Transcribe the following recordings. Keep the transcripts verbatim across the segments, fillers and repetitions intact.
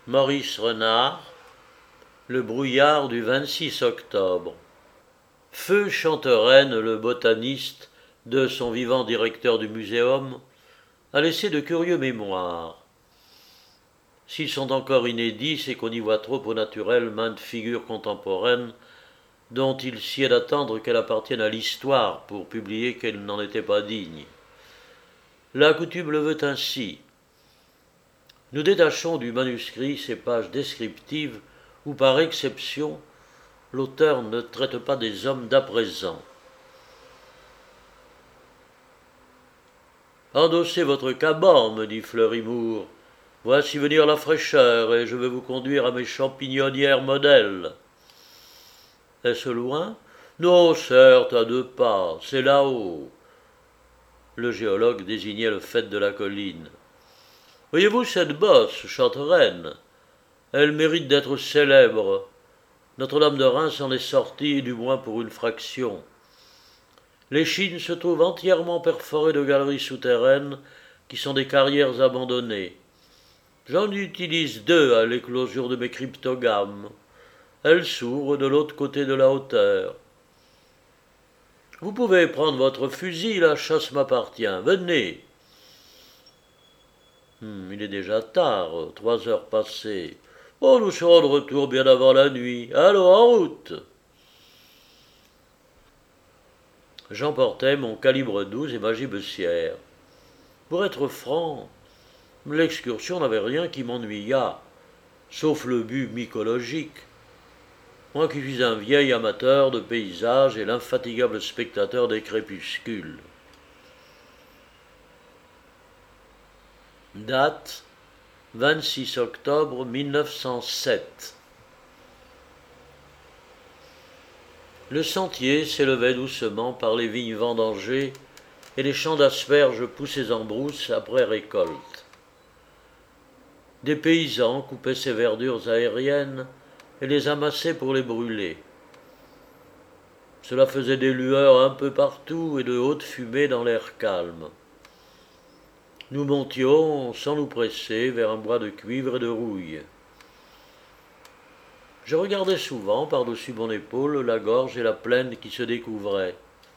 Maurice Renard, le brouillard du vingt-six octobre. Feu Chantereine, le botaniste, de son vivant directeur du muséum, a laissé de curieux mémoires. S'ils sont encore inédits, c'est qu'on y voit trop au naturel maintes figures contemporaines dont il sied d'attendre qu'elle appartienne à l'histoire pour publier qu'elle n'en était pas digne. La coutume le veut ainsi. Nous détachons du manuscrit ces pages descriptives où, par exception, l'auteur ne traite pas des hommes d'à présent. Endossez votre caban, me dit Fleury-Moore. Voici venir la fraîcheur et je vais vous conduire à mes champignonnières modèles. Est-ce loin? Non, certes, à deux pas, c'est là-haut. Le géologue désignait le faîte de la colline. Voyez-vous cette bosse, Chantereine? Elle mérite d'être célèbre. Notre-Dame de Reims en est sortie, du moins pour une fraction. L'échine se trouve entièrement perforée de galeries souterraines qui sont des carrières abandonnées. J'en utilise deux à l'éclosion de mes cryptogames. Elles s'ouvrent de l'autre côté de la hauteur. Vous pouvez prendre votre fusil, la chasse m'appartient. Venez. Hum, il est déjà tard, trois heures passées. Oh, nous serons de retour bien avant la nuit. Allons, en route. J'emportai mon calibre douze et ma gibecière. Pour être franc, l'excursion n'avait rien qui m'ennuyât, sauf le but mycologique. Moi qui suis un vieil amateur de paysages et l'infatigable spectateur des crépuscules. Date vingt-six octobre mille neuf cent sept. Le sentier s'élevait doucement par les vignes vendangées et les champs d'asperges poussés en brousse après récolte. Des paysans coupaient ces verdures aériennes et les amassaient pour les brûler. Cela faisait des lueurs un peu partout et de hautes fumées dans l'air calme. Nous montions, sans nous presser, vers un bois de cuivre et de rouille. Je regardais souvent, par-dessus mon épaule, la gorge et la plaine qui se découvraient.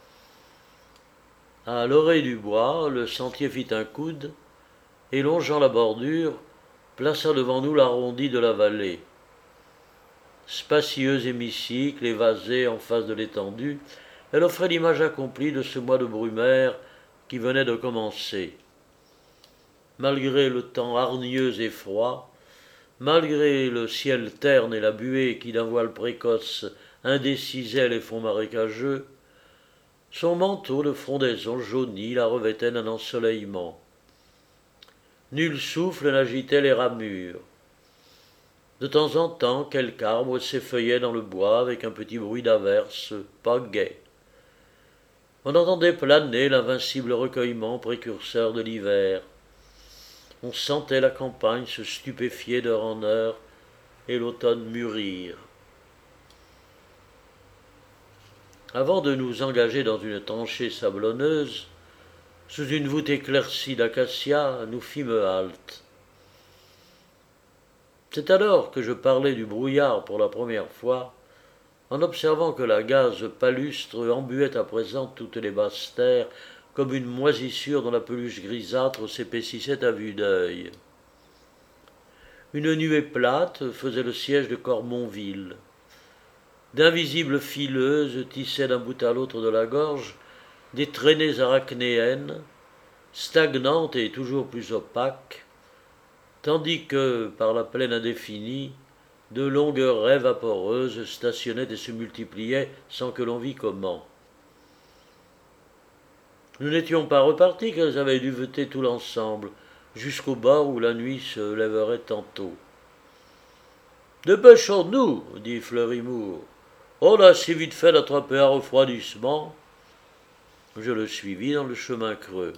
À l'oreille du bois, le sentier fit un coude, et longeant la bordure, plaça devant nous l'arrondi de la vallée. Spacieuse hémicycle évasée en face de l'étendue, elle offrait l'image accomplie de ce mois de brumaire qui venait de commencer. Malgré le temps hargneux et froid, malgré le ciel terne et la buée qui d'un voile précoce indécisait les fonds marécageux, son manteau de frondaison jaunie la revêtait d'un ensoleillement. Nul souffle n'agitait les ramures. De temps en temps, quelque arbre s'effeuillait dans le bois avec un petit bruit d'averse, pas gai. On entendait planer l'invincible recueillement précurseur de l'hiver. On sentait la campagne se stupéfier d'heure en heure et l'automne mûrir. Avant de nous engager dans une tranchée sablonneuse, sous une voûte éclaircie d'acacias, nous fîmes halte. C'est alors que je parlais du brouillard pour la première fois, en observant que la gaze palustre embuait à présent toutes les basses terres comme une moisissure dont la peluche grisâtre s'épaississait à vue d'œil. Une nuée plate faisait le siège de Cormonville. D'invisibles fileuses tissaient d'un bout à l'autre de la gorge des traînées arachnéennes, stagnantes et toujours plus opaques, tandis que, par la plaine indéfinie, de longues raies vaporeuses stationnaient et se multipliaient sans que l'on vît comment. Nous n'étions pas repartis qu'elles avaient duveté tout l'ensemble, jusqu'au bord où la nuit se lèverait tantôt. « Dépêchons-nous, dit Fleury-Moore. On a si vite fait d'attraper un refroidissement. » Je le suivis dans le chemin creux.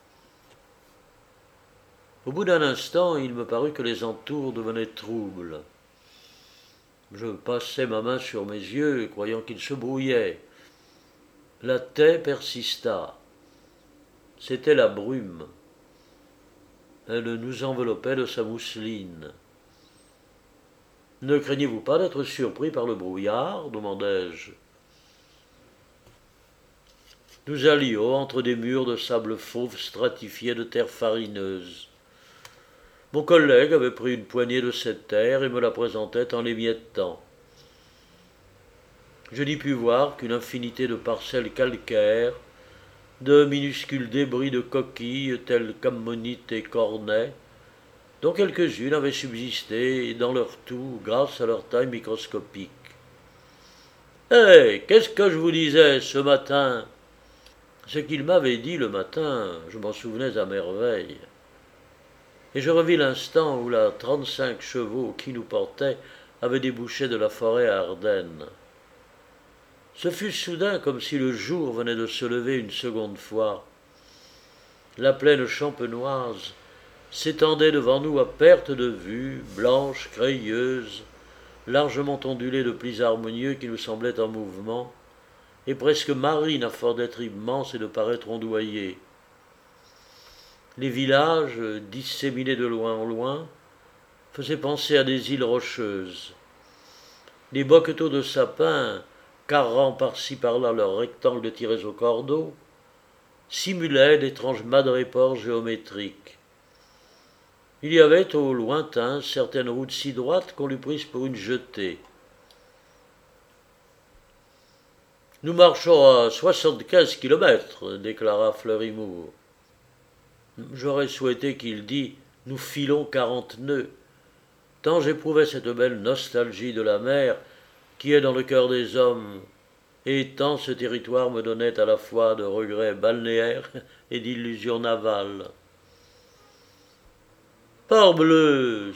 Au bout d'un instant, il me parut que les entours devenaient troubles. Je passai ma main sur mes yeux, croyant qu'ils se brouillaient. La taie persista. C'était la brume. Elle nous enveloppait de sa mousseline. Ne craignez-vous pas d'être surpris par le brouillard demandai-je. Nous allions entre des murs de sable fauve stratifiés de terre farineuse. Mon collègue avait pris une poignée de cette terre et me la présentait en l'émiettant. Je n'y pus voir qu'une infinité de parcelles calcaires, de minuscules débris de coquilles telles qu'ammonites et cornets, dont quelques-unes avaient subsisté dans leur tout grâce à leur taille microscopique. « Hé, qu'est-ce que je vous disais ce matin ?» Ce qu'il m'avait dit le matin, je m'en souvenais à merveille. Et je revis l'instant où la trente-cinq chevaux qui nous portaient avaient débouché de la forêt à Ardennes. Ce fut soudain comme si le jour venait de se lever une seconde fois. La plaine champenoise s'étendait devant nous à perte de vue, blanche, crayeuse, largement ondulée de plis harmonieux qui nous semblaient en mouvement, et presque marine à force d'être immense et de paraître ondoyer. Les villages, disséminés de loin en loin, faisaient penser à des îles rocheuses. Les boqueteaux de sapins, carrant par-ci par-là leurs rectangles tirés au cordeau, simulaient d'étranges madrépores géométriques. Il y avait au lointain certaines routes si droites qu'on l'eût prise pour une jetée. « Nous marchons à soixante-quinze kilomètres, déclara Fleury-Moore. J'aurais souhaité qu'il dît « nous filons quarante nœuds », tant j'éprouvais cette belle nostalgie de la mer qui est dans le cœur des hommes, et tant ce territoire me donnait à la fois de regrets balnéaires et d'illusions navales. « Parbleu !»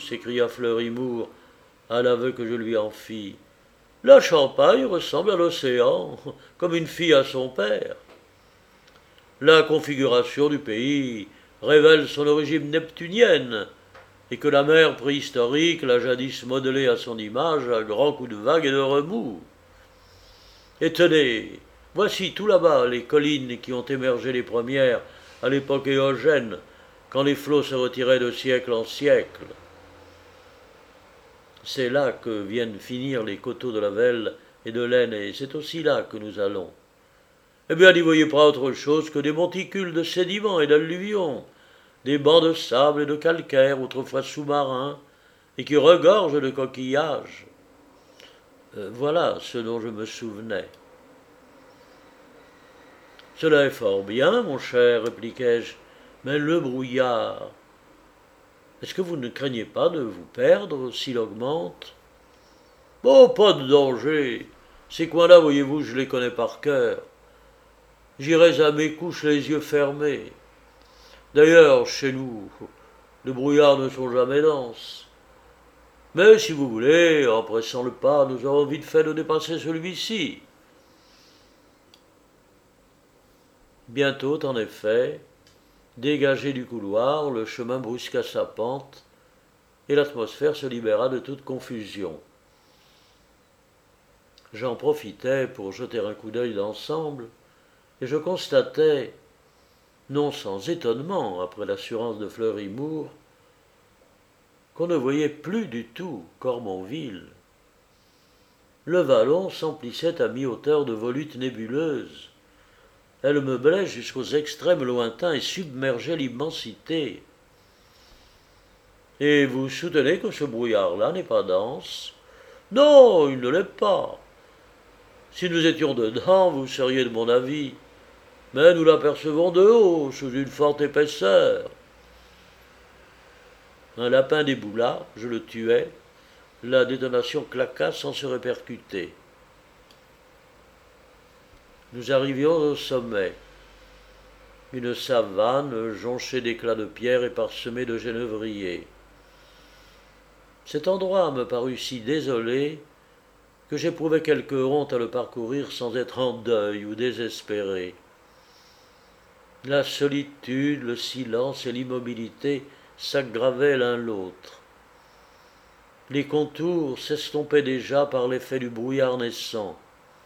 s'écria Fleury-Moore, à l'aveu que je lui en fis. « La Champagne ressemble à l'océan, comme une fille à son père. La configuration du pays révèle son origine neptunienne, et que la mer préhistorique l'a jadis modelée à son image à grands coups de vagues et de remous. Et tenez, voici tout là-bas les collines qui ont émergé les premières à l'époque éogène, quand les flots se retiraient de siècle en siècle. C'est là que viennent finir les coteaux de la Vesle et de l'Aisne, et c'est aussi là que nous allons. Eh bien, n'y voyez pas autre chose que des monticules de sédiments et d'alluvions, des bancs de sable et de calcaire, autrefois sous-marins, et qui regorgent de coquillages. Euh, voilà ce dont je me souvenais. « Cela est fort bien, mon cher, répliquai-je, mais le brouillard, est-ce que vous ne craignez pas de vous perdre s'il augmente ?»« Oh, pas de danger. Ces coins-là, voyez-vous, je les connais par cœur. J'irai à mes couches les yeux fermés. D'ailleurs, chez nous, les brouillards ne sont jamais denses. Mais si vous voulez, en pressant le pas, nous aurons vite fait de dépasser celui-ci. » Bientôt, en effet, dégagé du couloir, le chemin brusqua sa pente, et l'atmosphère se libéra de toute confusion. J'en profitai pour jeter un coup d'œil d'ensemble, et je constatai, non sans étonnement après l'assurance de Fleury-Moore, qu'on ne voyait plus du tout Cormonville. Le vallon s'emplissait à mi-hauteur de volutes nébuleuses. Elle meublait jusqu'aux extrêmes lointains et submergeait l'immensité. Et vous soutenez que ce brouillard-là n'est pas dense? Non, il ne l'est pas. Si nous étions dedans, vous seriez de mon avis. Mais nous l'apercevons de haut, sous une forte épaisseur. Un lapin déboula, je le tuai. La détonation claqua sans se répercuter. Nous arrivions au sommet. Une savane jonchée d'éclats de pierre et parsemée de genévriers. Cet endroit me parut si désolé que j'éprouvais quelque honte à le parcourir sans être en deuil ou désespéré. La solitude, le silence et l'immobilité s'aggravaient l'un l'autre. Les contours s'estompaient déjà par l'effet du brouillard naissant.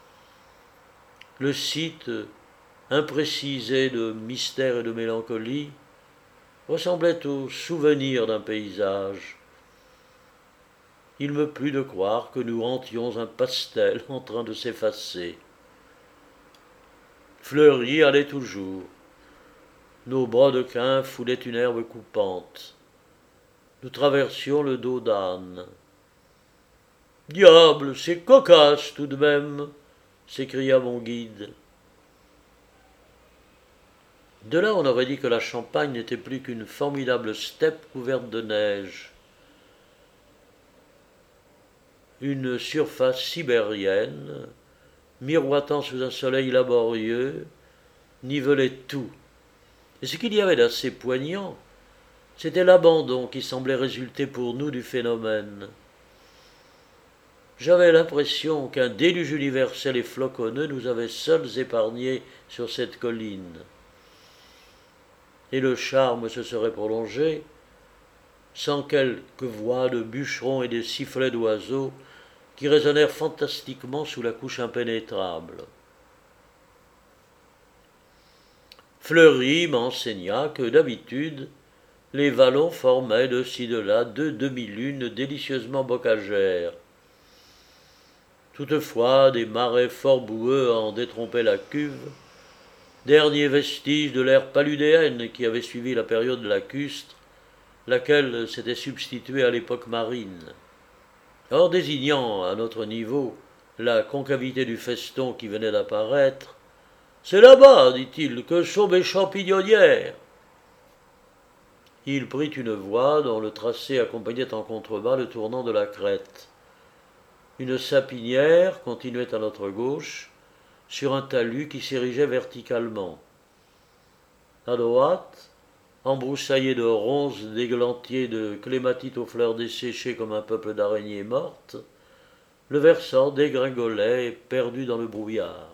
Le site, imprécisé de mystère et de mélancolie, ressemblait au souvenir d'un paysage. il me plut de croire que nous hantions un pastel en train de s'effacer. Fleury allait toujours. Nos brodequins foulaient une herbe coupante. Nous traversions le dos d'âne. « Diable, c'est cocasse tout de même !» s'écria mon guide. De là, on aurait dit que la Champagne n'était plus qu'une formidable steppe couverte de neige. Une surface sibérienne, miroitant sous un soleil laborieux, nivelait tout. Et ce qu'il y avait d'assez poignant, c'était l'abandon qui semblait résulter pour nous du phénomène. J'avais l'impression qu'un déluge universel et floconneux nous avait seuls épargnés sur cette colline. Et le charme se serait prolongé sans quelques voix de bûcherons et des sifflets d'oiseaux qui résonnèrent fantastiquement sous la couche impénétrable. Fleury m'enseigna que, d'habitude, les vallons formaient de ci de là deux demi-lunes délicieusement bocagères. Toutefois, des marais fort boueux en détrompaient la cuve, dernier vestige de l'ère paludéenne qui avait suivi la période lacustre, laquelle s'était substituée à l'époque marine. Or, désignant à notre niveau la concavité du feston qui venait d'apparaître, « C'est là-bas, dit-il, que sont mes champignonnières. » Il prit une voie dont le tracé accompagnait en contrebas le tournant de la crête. Une sapinière continuait à notre gauche, sur un talus qui s'érigeait verticalement. À droite, embroussaillé de ronces d'églantiers de clématites aux fleurs desséchées comme un peuple d'araignées mortes, le versant dégringolait, perdu dans le brouillard.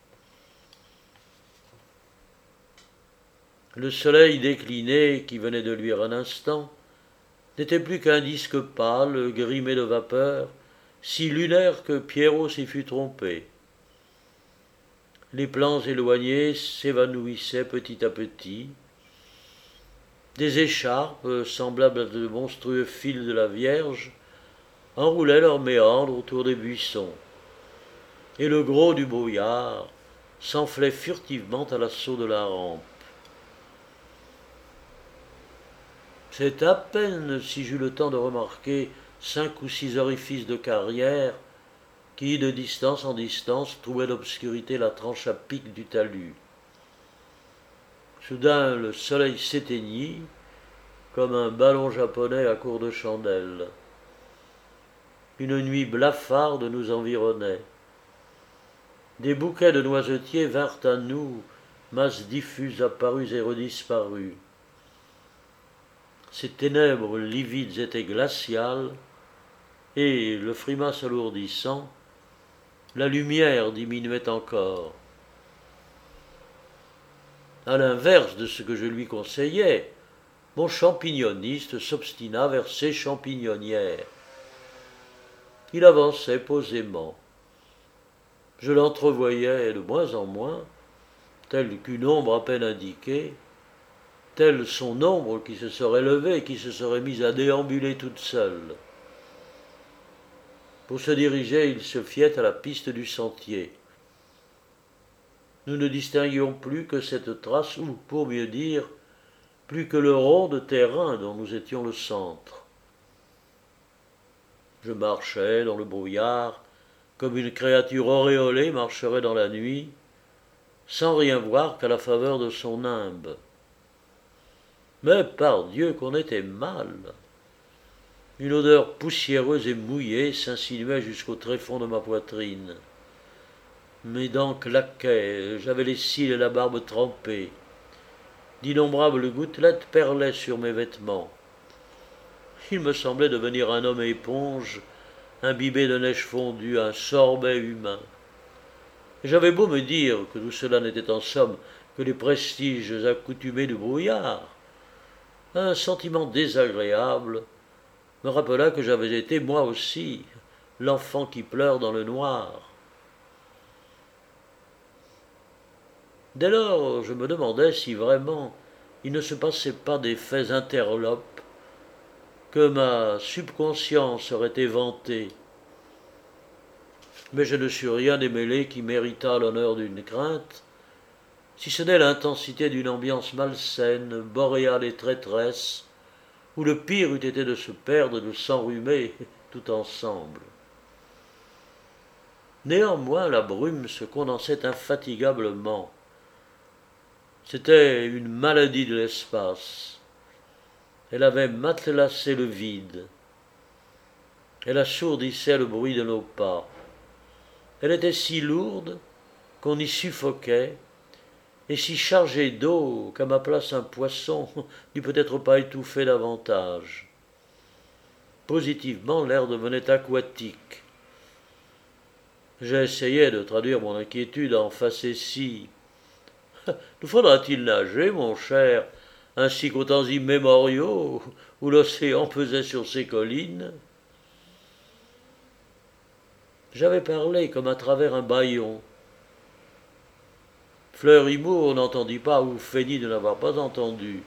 Le soleil décliné, qui venait de luire un instant, n'était plus qu'un disque pâle, grimé de vapeur, si lunaire que Pierrot s'y fut trompé. Les plans éloignés s'évanouissaient petit à petit. Des écharpes, semblables à de monstrueux fils de la Vierge, enroulaient leurs méandres autour des buissons, et le gros du brouillard s'enflait furtivement à l'assaut de la rampe. C'est à peine si j'eus le temps de remarquer cinq ou six orifices de carrière qui, de distance en distance, trouaient d'obscurité la tranche à pic du talus. Soudain, le soleil s'éteignit, comme un ballon japonais à court de chandelle. Une nuit blafarde nous environnait. Des bouquets de noisetiers vinrent à nous, masses diffuses apparues et redisparues. Ces ténèbres livides étaient glaciales, et, le frimas s'alourdissant, la lumière diminuait encore. À l'inverse de ce que je lui conseillais, mon champignoniste s'obstina vers ses champignonnières. Il avançait posément. Je l'entrevoyais de moins en moins, telle qu'une ombre à peine indiquée, telle son ombre qui se serait levée et qui se serait mise à déambuler toute seule. Pour se diriger, il se fiait à la piste du sentier. Nous ne distinguions plus que cette trace, ou, pour mieux dire, plus que le rond de terrain dont nous étions le centre. Je marchais dans le brouillard, comme une créature auréolée marcherait dans la nuit, sans rien voir qu'à la faveur de son nimbe. Mais par Dieu qu'on était mal. Une odeur poussiéreuse et mouillée s'insinuait jusqu'au tréfonds de ma poitrine. Mes dents claquaient, j'avais les cils et la barbe trempés. D'innombrables gouttelettes perlaient sur mes vêtements. Il me semblait devenir un homme éponge, imbibé de neige fondue, un sorbet humain. J'avais beau me dire que tout cela n'était en somme que les prestiges accoutumés du brouillard, un sentiment désagréable me rappela que j'avais été, moi aussi, l'enfant qui pleure dans le noir. Dès lors, je me demandais si vraiment il ne se passait pas des faits interlopes que ma subconscience aurait éventé. Mais je ne suis rien démêlé qui méritât l'honneur d'une crainte, si ce n'est l'intensité d'une ambiance malsaine, boréale et traîtresse, où le pire eût été de se perdre et de s'enrhumer tout ensemble. Néanmoins, la brume se condensait infatigablement. C'était une maladie de l'espace. Elle avait matelassé le vide. Elle assourdissait le bruit de nos pas. Elle était si lourde qu'on y suffoquait, et si chargée d'eau qu'à ma place un poisson n'eût peut-être pas étouffé davantage. Positivement, l'air devenait aquatique. J'essayais de traduire mon inquiétude en facéties. Nous faudra-t-il nager, mon cher, ainsi qu'aux temps immémoriaux, où l'océan pesait sur ces collines? J'avais parlé comme à travers un bâillon. Fleury-Moore n'entendit pas ou feignit de n'avoir pas entendu.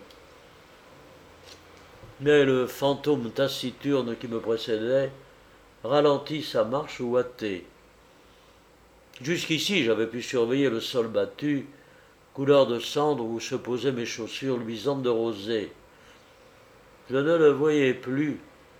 Mais le fantôme taciturne qui me précédait ralentit sa marche ouatée. Jusqu'ici, j'avais pu surveiller le sol battu, couleur de cendre où se posaient mes chaussures luisantes de rosée. Je ne le voyais plus.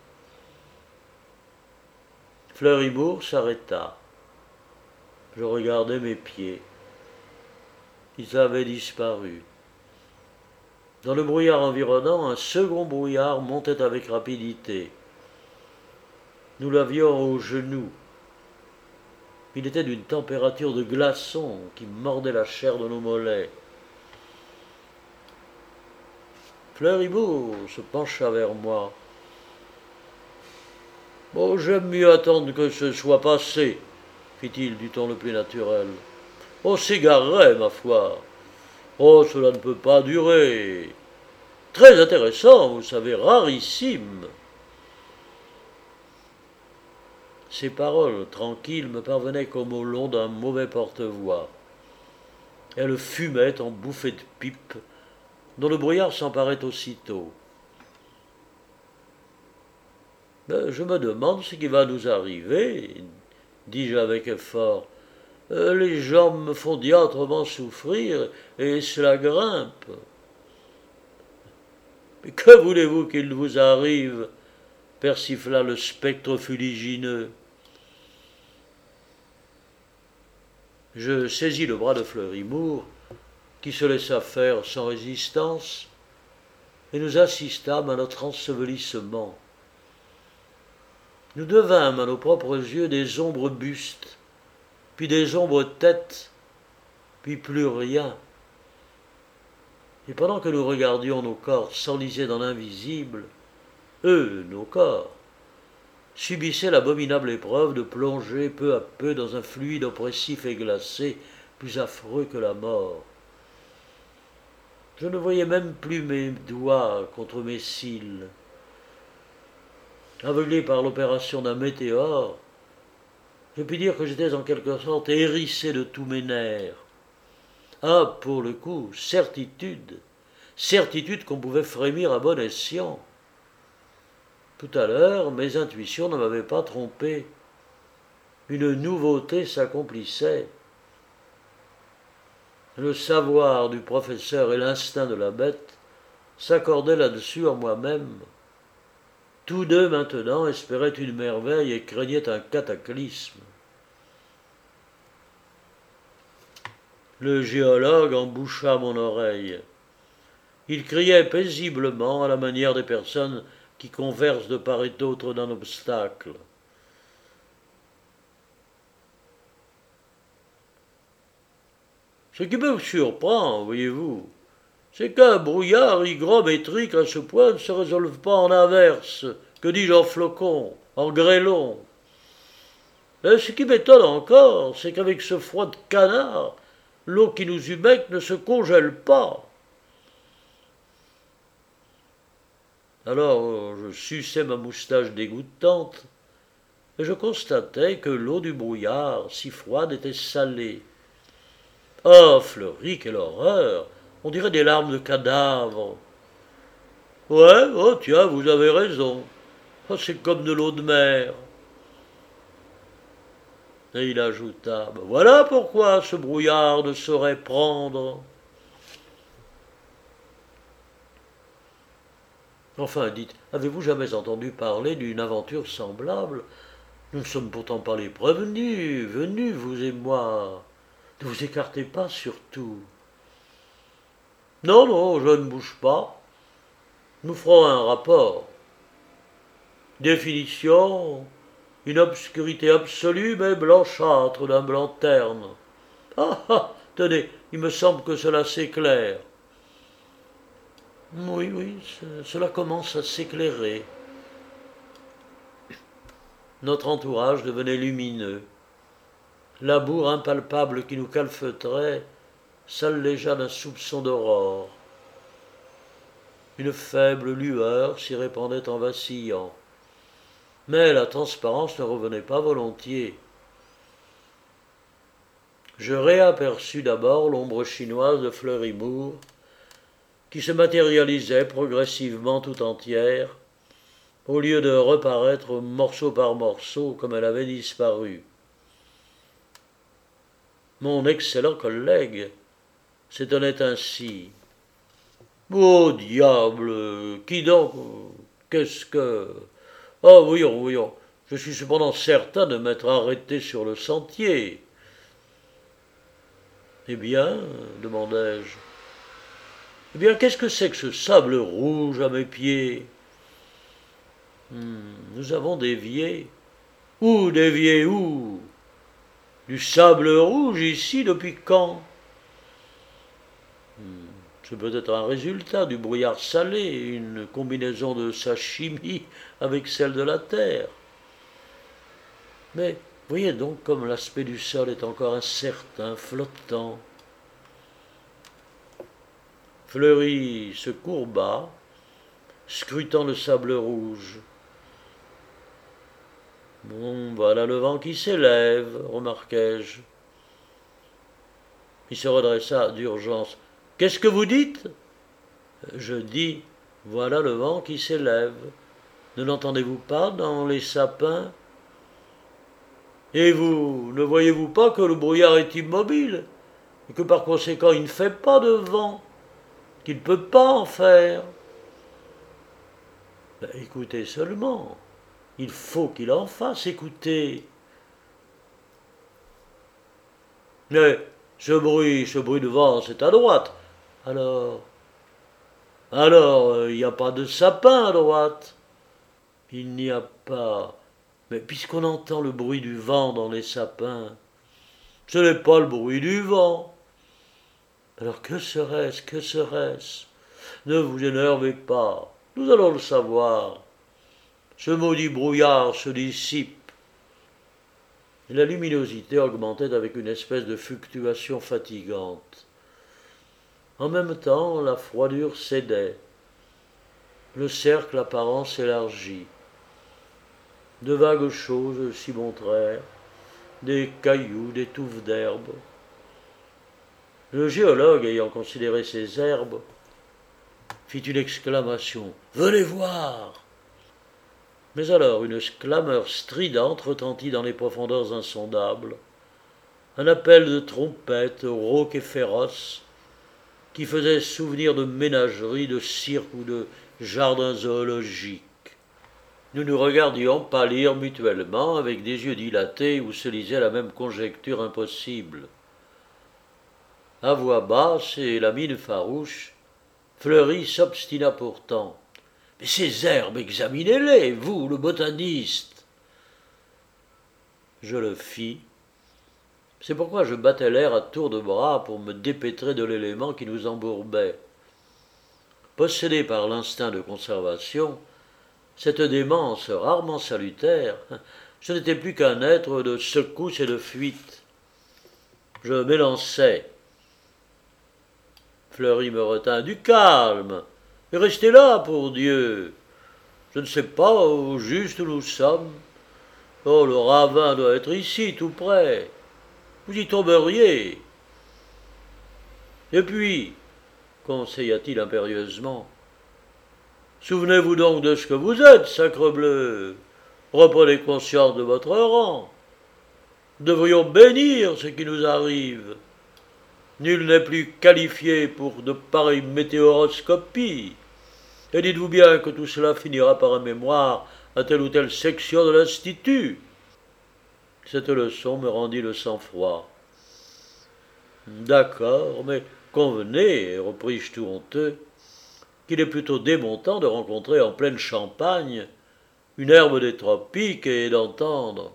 Fleury-Moore s'arrêta. Je regardais mes pieds. Ils avaient disparu. Dans le brouillard environnant, un second brouillard montait avec rapidité. Nous l'avions aux genoux. Il était d'une température de glaçon qui mordait la chair de nos mollets. Fleury-Moore se pencha vers moi. « Bon, j'aime mieux attendre que ce soit passé, fit-il du ton le plus naturel. On s'égarerait, ma foi. Oh, cela ne peut pas durer. Très intéressant, vous savez, rarissime. » Ces paroles tranquilles me parvenaient comme au long d'un mauvais porte-voix. Elles fumaient en bouffées de pipe, dont le brouillard s'emparait aussitôt. « Je me demande ce qui va nous arriver, dis-je avec effort. Les jambes me font diâtrement souffrir, et cela grimpe. »« Mais que voulez-vous qu'il vous arrive ?» persifla le spectre fuligineux. Je saisis le bras de Fleury-Moore, qui se laissa faire sans résistance, et nous assistâmes à notre ensevelissement. Nous devînmes à nos propres yeux des ombres bustes, puis des ombres têtes, puis plus rien. Et pendant que nous regardions nos corps s'enliser dans l'invisible, eux, nos corps, subissaient l'abominable épreuve de plonger peu à peu dans un fluide oppressif et glacé, plus affreux que la mort. Je ne voyais même plus mes doigts contre mes cils. Aveuglé par l'opération d'un météore, je puis dire que j'étais en quelque sorte hérissé de tous mes nerfs. Ah, pour le coup, certitude, certitude qu'on pouvait frémir à bon escient. Tout à l'heure, mes intuitions ne m'avaient pas trompé. Une nouveauté s'accomplissait. Le savoir du professeur et l'instinct de la bête s'accordaient là-dessus en moi-même. Tous deux, maintenant, espéraient une merveille et craignaient un cataclysme. Le géologue emboucha mon oreille. Il criait paisiblement à la manière des personnes qui conversent de part et d'autre d'un obstacle. Ce qui me surprend, voyez-vous, c'est qu'un brouillard hygrométrique à ce point ne se résolve pas en averse, que dis-je en flocon, en grêlon. Et ce qui m'étonne encore, c'est qu'avec ce froid de canard, l'eau qui nous humecte ne se congèle pas. Alors je suçais ma moustache dégoûtante, et je constatais que l'eau du brouillard, si froide, était salée. Ah, Fleury, quelle horreur! On dirait des larmes de cadavre. Ouais, oh tiens, vous avez raison. Oh, c'est comme de l'eau de mer. Et il ajouta, ben voilà pourquoi ce brouillard ne saurait prendre. Enfin, dites, avez-vous jamais entendu parler d'une aventure semblable? Nous ne sommes pourtant pas les prévenus, venus, vous et moi. Ne vous écartez pas, surtout. Non, non, je ne bouge pas. Nous ferons un rapport. Définition, une obscurité absolue mais blanchâtre d'un blanc terne. Ah ah, tenez, il me semble que cela s'éclaire. Oui, oui, cela commence à s'éclairer. Notre entourage devenait lumineux. La bourre impalpable qui nous calfeutrait s'allégea d'un soupçon d'aurore. Une faible lueur s'y répandait en vacillant. Mais la transparence ne revenait pas volontiers. Je réaperçus d'abord l'ombre chinoise de Fleury-Mour, qui se matérialisait progressivement tout entière, au lieu de reparaître morceau par morceau comme elle avait disparu. Mon excellent collègue s'étonnait ainsi. Oh diable, qui donc? Qu'est-ce que... Oh, voyons, voyons, je suis cependant certain de m'être arrêté sur le sentier. Eh bien, demandai-je, eh bien, qu'est-ce que c'est que ce sable rouge à mes pieds? Hmm, nous avons dévié. Où dévié où? Du sable rouge ici depuis quand? hmm, C'est peut-être un résultat du brouillard salé, une combinaison de sa chimie avec celle de la terre. Mais voyez donc comme l'aspect du sol est encore incertain, flottant. Fleury se courba, scrutant le sable rouge. Bon, voilà le vent qui s'élève, remarquai-je. Il se redressa d'urgence. Qu'est-ce que vous dites? Je dis, voilà le vent qui s'élève. Ne l'entendez-vous pas dans les sapins? Et vous, ne voyez-vous pas que le brouillard est immobile, et que par conséquent il ne fait pas de vent, qu'il ne peut pas en faire? Ben, écoutez seulement, il faut qu'il en fasse écouter. Mais ce bruit, ce bruit de vent, c'est à droite. Alors, alors, il n'y a pas de sapin à droite. Il n'y a pas. Mais puisqu'on entend le bruit du vent dans les sapins, ce n'est pas le bruit du vent. Alors que serait-ce, que serait-ce? Ne vous énervez pas, nous allons le savoir. Ce maudit brouillard se dissipe. Et la luminosité augmentait avec une espèce de fluctuation fatigante. En même temps, la froidure cédait. Le cercle apparent s'élargit. De vagues choses s'y montrèrent, des cailloux, des touffes d'herbe. Le géologue, ayant considéré ces herbes, fit une exclamation. « Venez voir !» Mais alors une clameur stridente retentit dans les profondeurs insondables, un appel de trompette rauque et féroce, qui faisait souvenir de ménagerie, de cirque ou de jardin zoologique. Nous nous regardions pâlir mutuellement avec des yeux dilatés où se lisait la même conjecture impossible. À voix basse et la mine farouche, Fleury s'obstina pourtant. « Mais ces herbes, examinez-les, vous, le botaniste !» Je le fis. C'est pourquoi je battais l'air à tour de bras pour me dépêtrer de l'élément qui nous embourbait. Possédé par l'instinct de conservation, cette démence rarement salutaire, ce n'était plus qu'un être de secousses et de fuite. Je m'élançai. Fleury me retint. « Du calme, et restez là, pour Dieu. Je ne sais pas au juste où nous sommes. Oh, le ravin doit être ici, tout près. Vous y tomberiez. Et puis, conseilla-t-il impérieusement, Souvenez-vous donc de ce que vous êtes, sacrebleu. Reprenez conscience de votre rang. Devrions bénir ce qui nous arrive. Nul n'est plus qualifié pour de pareilles météoroscopies. Et dites-vous bien que tout cela finira par un mémoire à telle ou telle section de l'Institut. Cette leçon me rendit le sang-froid. D'accord, mais convenez, repris-je tout honteux, qu'il est plutôt démontant de rencontrer en pleine Champagne une herbe des tropiques et d'entendre.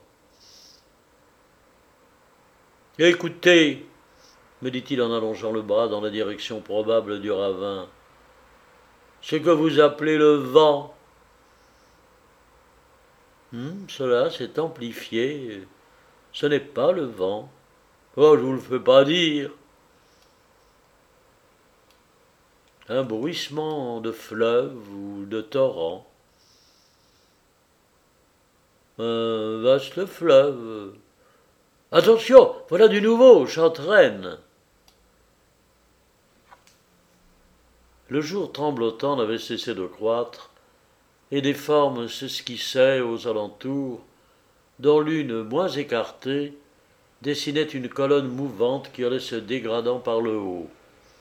Écoutez, me dit-il en allongeant le bras dans la direction probable du ravin, ce que vous appelez le vent. Hum, cela s'est amplifié. Ce n'est pas le vent. Oh, je vous le fais pas dire. Un bruissement de fleuve ou de torrent. Un vaste fleuve. Attention, voilà du nouveau, Chantraine. Le jour tremblotant n'avait cessé de croître, et des formes s'esquissaient aux alentours, dont l'une moins écartée dessinait une colonne mouvante qui allait se dégradant par le haut.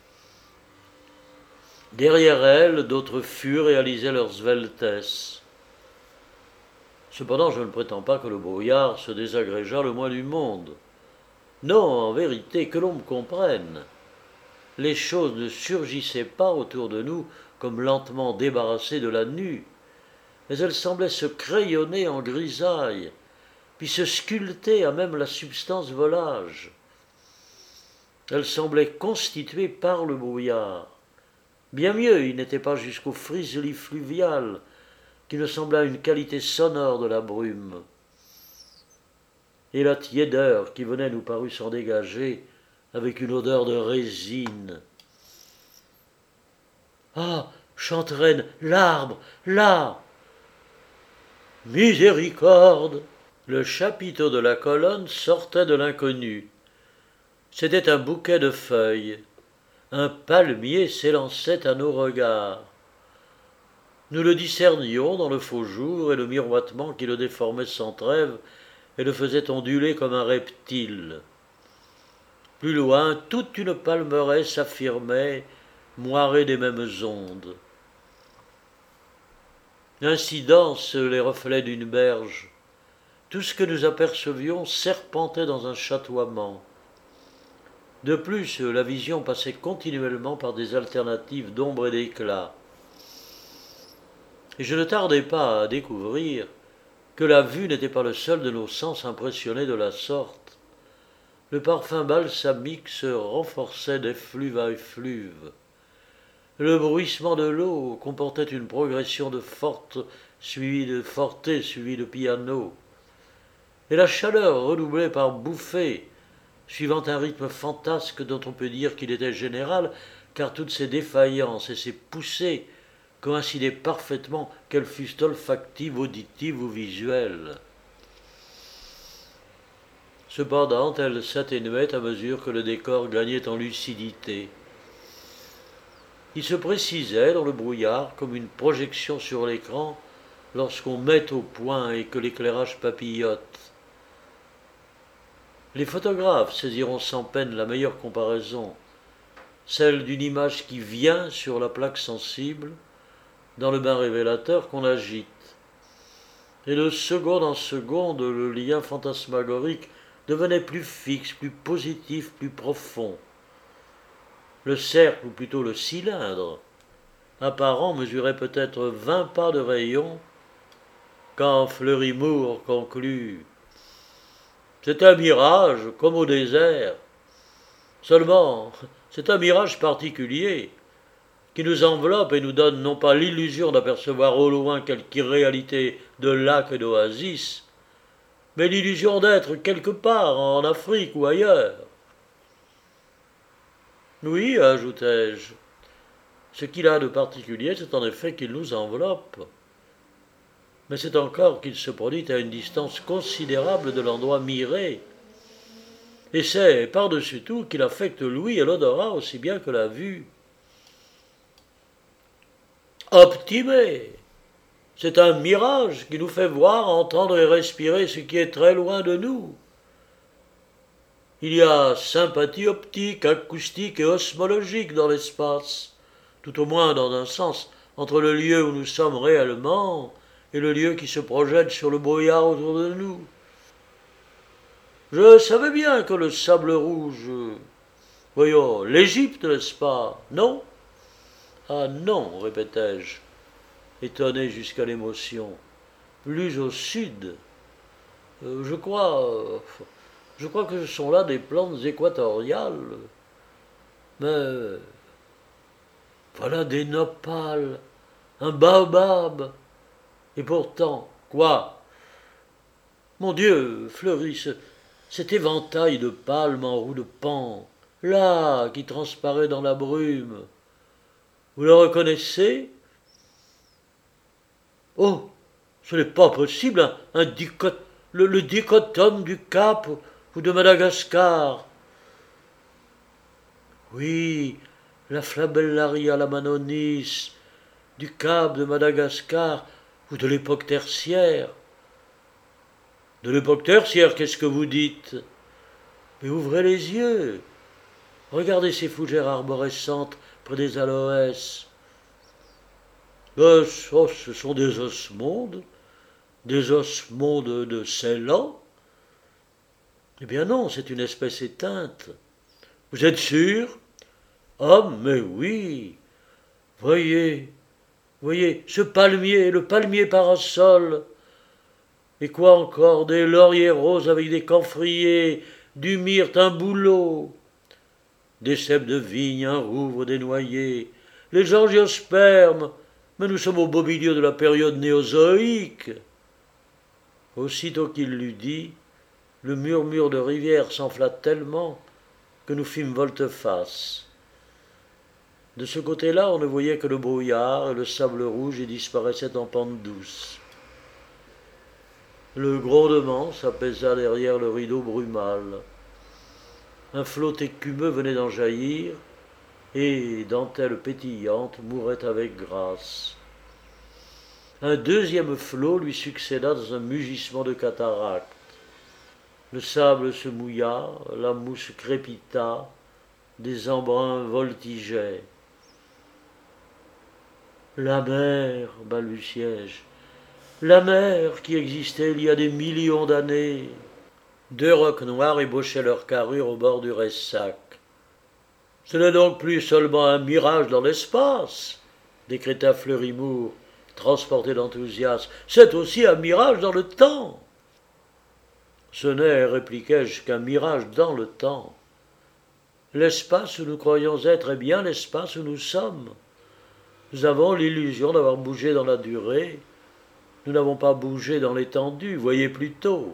Derrière elle, d'autres furent réalisaient leurs sveltesses. Cependant, je ne prétends pas que le brouillard se désagrégeât le moins du monde. Non, en vérité, que l'on me comprenne. Les choses ne surgissaient pas autour de nous comme lentement débarrassées de la nue, mais elles semblaient se crayonner en grisaille, puis se sculpter à même la substance volage. Elles semblaient constituées par le brouillard. Bien mieux, il n'était pas jusqu'au friseli fluvial, qui me sembla une qualité sonore de la brume. Et la tiédeur qui venait nous parut s'en dégager avec une odeur de résine. Ah, Chantraine, l'arbre, là! Miséricorde! Le chapiteau de la colonne sortait de l'inconnu. C'était un bouquet de feuilles. Un palmier s'élançait à nos regards. Nous le discernions dans le faux jour, et le miroitement qui le déformait sans trêve et le faisait onduler comme un reptile. Plus loin, toute une palmeraie s'affirmait, moirée des mêmes ondes. Ainsi dansent les reflets d'une berge. Tout ce que nous apercevions serpentait dans un chatoiement. De plus, la vision passait continuellement par des alternatives d'ombre et d'éclat. Et je ne tardai pas à découvrir que la vue n'était pas le seul de nos sens impressionnés de la sorte. Le parfum balsamique se renforçait d'effluve à effluve. Le bruissement de l'eau comportait une progression de forte suivie de forte suivie de piano. Et la chaleur redoublait par bouffées, suivant un rythme fantasque dont on peut dire qu'il était général, car toutes ces défaillances et ces poussées coïncidaient parfaitement, qu'elles fussent olfactives, auditives ou visuelles. Cependant, elles s'atténuaient à mesure que le décor gagnait en lucidité. Il se précisait dans le brouillard comme une projection sur l'écran lorsqu'on met au point et que l'éclairage papillote. Les photographes saisiront sans peine la meilleure comparaison, celle d'une image qui vient sur la plaque sensible, dans le bain révélateur qu'on agite. Et de seconde en seconde, le lien fantasmagorique devenait plus fixe, plus positif, plus profond. Le cercle, ou plutôt le cylindre, apparent mesurait peut-être vingt pas de rayon, quand Fleury-Moore conclut « C'est un mirage, comme au désert. Seulement, c'est un mirage particulier, qui nous enveloppe et nous donne non pas l'illusion d'apercevoir au loin quelque irréalité de lac et d'oasis, mais l'illusion d'être quelque part en Afrique ou ailleurs. » Oui, ajoutai-je, ce qu'il a de particulier, c'est en effet qu'il nous enveloppe. Mais c'est encore qu'il se produit à une distance considérable de l'endroit miré. Et c'est, par-dessus tout, qu'il affecte l'ouïe et l'odorat aussi bien que la vue. Optimé. C'est un mirage qui nous fait voir, entendre et respirer ce qui est très loin de nous. Il y a sympathie optique, acoustique et osmologique dans l'espace, tout au moins dans un sens, entre le lieu où nous sommes réellement et le lieu qui se projette sur le brouillard autour de nous. Je savais bien que le sable rouge... Voyons, l'Égypte, n'est-ce pas? Non? Ah non, répétai-je, étonné jusqu'à l'émotion. Plus au sud. Euh, je crois... euh, je crois que ce sont là des plantes équatoriales. Mais... voilà des nopales, un baobab. Et pourtant, quoi? Mon Dieu, Fleury, ce, cet éventail de palmes en roue de pan, là, qui transparaît dans la brume, vous le reconnaissez? Oh, ce n'est pas possible, un, un dicot, le, le dichotome du Cap ou de Madagascar. Oui, la Flabellaria lamanonis du Cap de Madagascar ou de l'époque tertiaire. De l'époque tertiaire, qu'est-ce que vous dites? Mais ouvrez les yeux. Regardez ces fougères arborescentes près des aloès. Euh, oh, ce sont des osmondes, des osmondes de Ceylan. Eh bien non, c'est une espèce éteinte. Vous êtes sûr? Ah, mais oui. Voyez, voyez, ce palmier, le palmier parasol. Et quoi encore? Des lauriers roses avec des camphriers, du myrte, un bouleau, des cèpes de vigne, un rouvre, des noyers, les angiospermes. Mais nous sommes au beau milieu de la période néozoïque. Aussitôt qu'il l'eut dit, le murmure de rivière s'enfla tellement que nous fîmes volte-face. De ce côté-là, on ne voyait que le brouillard et le sable rouge y disparaissaient en pente douce. Le grondement s'apaisa derrière le rideau brumal. Un flot écumeux venait d'en jaillir, et, dentelle pétillante, mourait avec grâce. Un deuxième flot lui succéda dans un mugissement de cataracte. Le sable se mouilla, la mousse crépita, des embruns voltigeaient. La mer, balbutiai-je, la mer qui existait il y a des millions d'années. Deux rocs noirs ébauchaient leur carrure au bord du Ressac. Ce n'est donc plus seulement un mirage dans l'espace, décréta Fleurimour, transporté d'enthousiasme, c'est aussi un mirage dans le temps. Ce n'est, répliquai-je, qu'un mirage dans le temps. L'espace où nous croyons être est bien l'espace où nous sommes. Nous avons l'illusion d'avoir bougé dans la durée. Nous n'avons pas bougé dans l'étendue, voyez plutôt.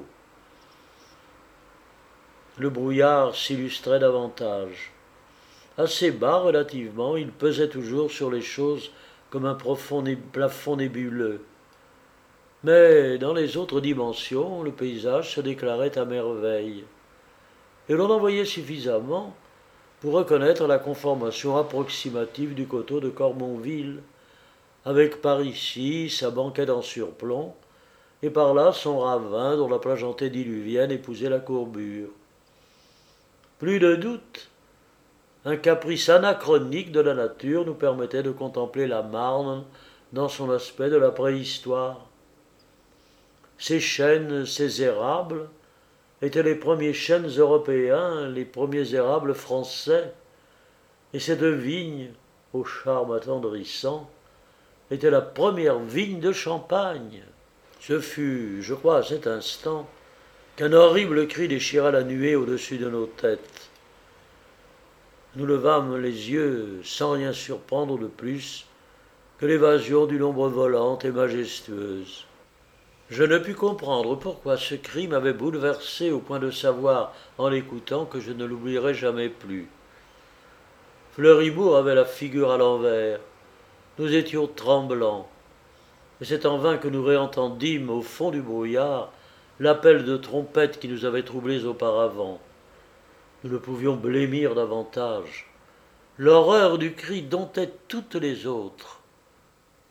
Le brouillard s'illustrait davantage. Assez bas relativement, il pesait toujours sur les choses comme un profond né- plafond nébuleux. Mais dans les autres dimensions, le paysage se déclarait à merveille. Et l'on en voyait suffisamment pour reconnaître la conformation approximative du coteau de Cormonville, avec par ici sa banquette en surplomb, et par là son ravin dont la plage antédiluvienne épousait la courbure. Plus de doute, un caprice anachronique de la nature nous permettait de contempler la Marne dans son aspect de la préhistoire. Ces chênes, ces érables, étaient les premiers chênes européens, les premiers érables français, et cette vigne, au charme attendrissant, était la première vigne de Champagne. Ce fut, je crois, à cet instant, qu'un horrible cri déchira la nuée au-dessus de nos têtes. Nous levâmes les yeux sans rien surprendre de plus que l'évasion d'une ombre volante et majestueuse. Je ne pus comprendre pourquoi ce cri m'avait bouleversé au point de savoir, en l'écoutant, que je ne l'oublierai jamais plus. Fleurimour avait la figure à l'envers. Nous étions tremblants. Et c'est en vain que nous réentendîmes, au fond du brouillard, l'appel de trompette qui nous avait troublés auparavant. Nous ne pouvions blêmir davantage. L'horreur du cri domptait toutes les autres.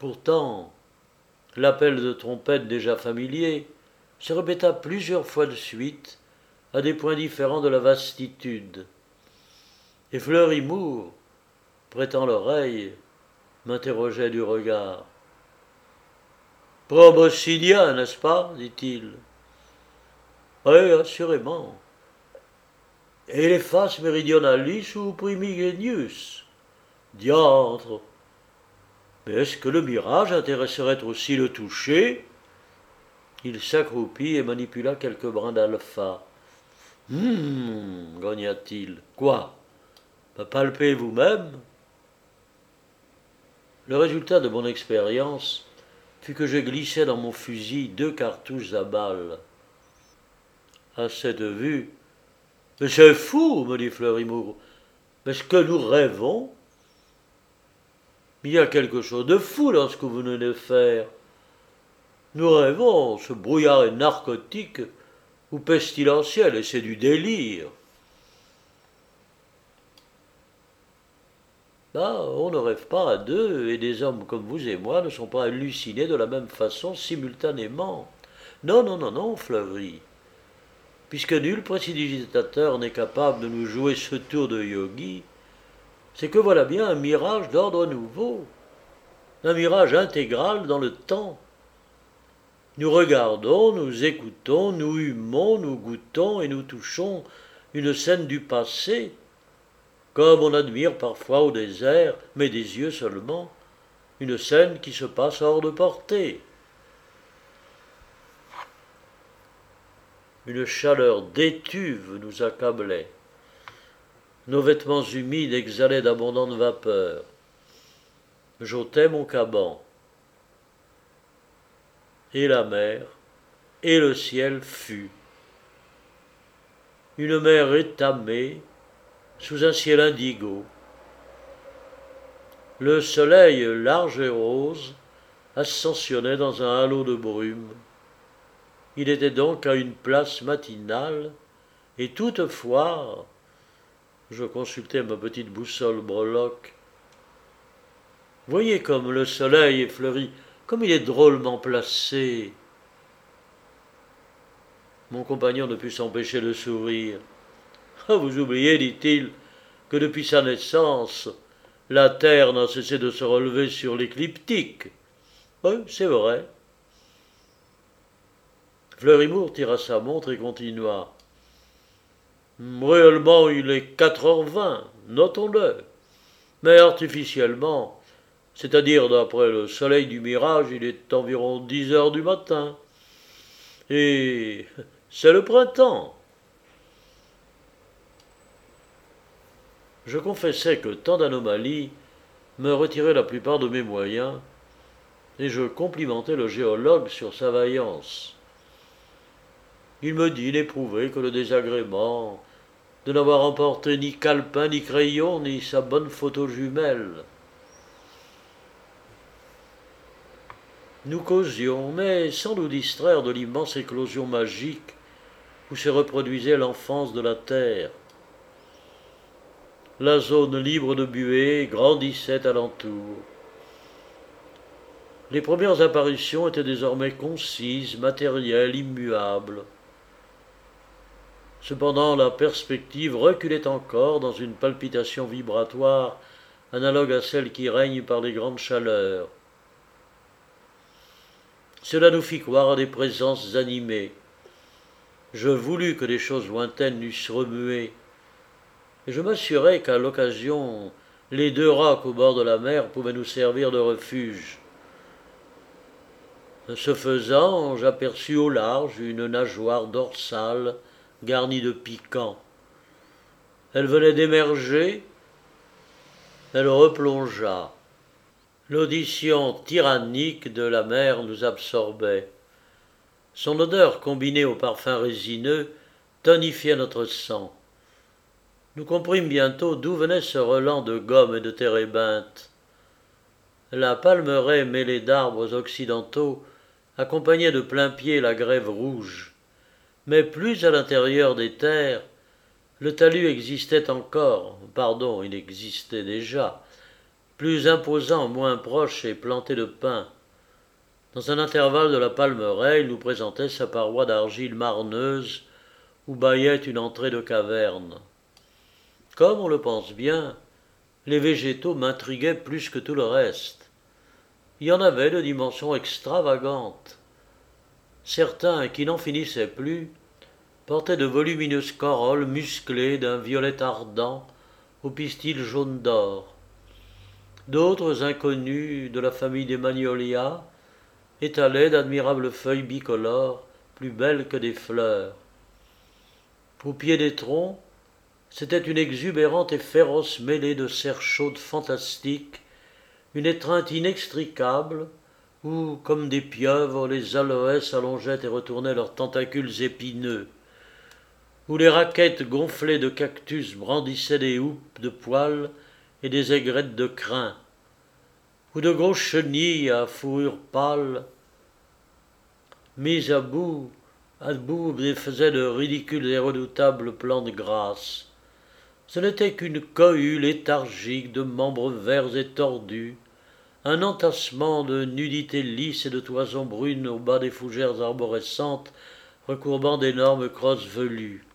Pourtant, l'appel de trompette déjà familier se répéta plusieurs fois de suite, à des points différents de la vastitude. Et Fleury-Moore, prêtant l'oreille, m'interrogeait du regard. « Proboscidien, n'est-ce pas ?» dit-il. « Oui, assurément. Et les faces méridionalis ou primigenius ? Diantre. Mais est-ce que le mirage intéresserait aussi le toucher ?» Il s'accroupit et manipula quelques brins d'alpha. « Hum, grogna-t-il. Quoi ? Palpez vous-même ?» Le résultat de mon expérience fut que je glissai dans mon fusil deux cartouches à balles. À cette vue, « Mais c'est fou, me dit Fleury-Moore. Est-ce que nous rêvons ? Il y a quelque chose de fou dans ce que vous venez de faire. Nous rêvons, ce brouillard est narcotique ou pestilentiel, et c'est du délire. » Ben, on ne rêve pas à deux, et des hommes comme vous et moi ne sont pas hallucinés de la même façon simultanément. Non, non, non, non, Fleury. Puisque nul prestidigitateur n'est capable de nous jouer ce tour de yogi, c'est que voilà bien un mirage d'ordre nouveau, un mirage intégral dans le temps. Nous regardons, nous écoutons, nous humons, nous goûtons et nous touchons une scène du passé, comme on admire parfois au désert, mais des yeux seulement, une scène qui se passe hors de portée. Une chaleur d'étuve nous accablait. Nos vêtements humides exhalaient d'abondantes vapeurs. J'ôtais mon caban. Et la mer, et le ciel fut. Une mer étamée, sous un ciel indigo. Le soleil large et rose ascensionnait dans un halo de brume. Il était donc à une place matinale, et toutefois, je consultai ma petite boussole breloque. Voyez comme le soleil est fleuri, comme il est drôlement placé. Mon compagnon ne put s'empêcher de sourire. Ah, vous oubliez, dit-il, que depuis sa naissance, la Terre n'a cessé de se relever sur l'écliptique. Oui, c'est vrai. Fleury-Moore tira sa montre et continua. Réellement, il est quatre heures vingt, notons-le. Mais artificiellement, c'est-à-dire d'après le soleil du mirage, il est environ dix heures du matin. Et c'est le printemps. Je confessais que tant d'anomalies me retiraient la plupart de mes moyens, et je complimentais le géologue sur sa vaillance. Il me dit d'éprouver que le désagrément de n'avoir emporté ni calepin, ni crayon, ni sa bonne photo jumelle. Nous causions, mais sans nous distraire de l'immense éclosion magique où se reproduisait l'enfance de la Terre. La zone libre de buée grandissait alentour. Les premières apparitions étaient désormais concises, matérielles, immuables. Cependant, la perspective reculait encore dans une palpitation vibratoire analogue à celle qui règne par les grandes chaleurs. Cela nous fit croire à des présences animées. Je voulus que des choses lointaines n'eussent remué, et je m'assurai qu'à l'occasion, les deux rocs au bord de la mer pouvaient nous servir de refuge. Ce faisant, j'aperçus au large une nageoire dorsale garnie de piquants. Elle venait d'émerger, elle replongea. L'audition tyrannique de la mer nous absorbait. Son odeur combinée au parfum résineux tonifiait notre sang. Nous comprîmes bientôt d'où venait ce relent de gomme et de térébinthe. La palmeraie mêlée d'arbres occidentaux accompagnait de plein pied la grève rouge. Mais plus à l'intérieur des terres, le talus existait encore, pardon, il existait déjà, plus imposant, moins proche et planté de pins. Dans un intervalle de la palmeraie, il nous présentait sa paroi d'argile marneuse où bâillait une entrée de caverne. Comme on le pense bien, les végétaux m'intriguaient plus que tout le reste. Il y en avait de dimensions extravagantes. Certains, qui n'en finissaient plus, portaient de volumineuses corolles musclées d'un violet ardent au pistil jaune d'or. D'autres inconnus de la famille des magnolias étalaient d'admirables feuilles bicolores, plus belles que des fleurs. Au pied des troncs, c'était une exubérante et féroce mêlée de serres chaudes fantastiques, une étreinte inextricable, où, comme des pieuvres, les aloès allongeaient et retournaient leurs tentacules épineux, où les raquettes gonflées de cactus brandissaient des houppes de poils et des aigrettes de crin, où de grosses chenilles à fourrure pâle, mises à bout, à bout faisaient de ridicules et redoutables plantes grasses. Ce n'était qu'une cohue léthargique de membres verts et tordus, un entassement de nudités lisses et de toisons brunes au bas des fougères arborescentes recourbant d'énormes crosses velues.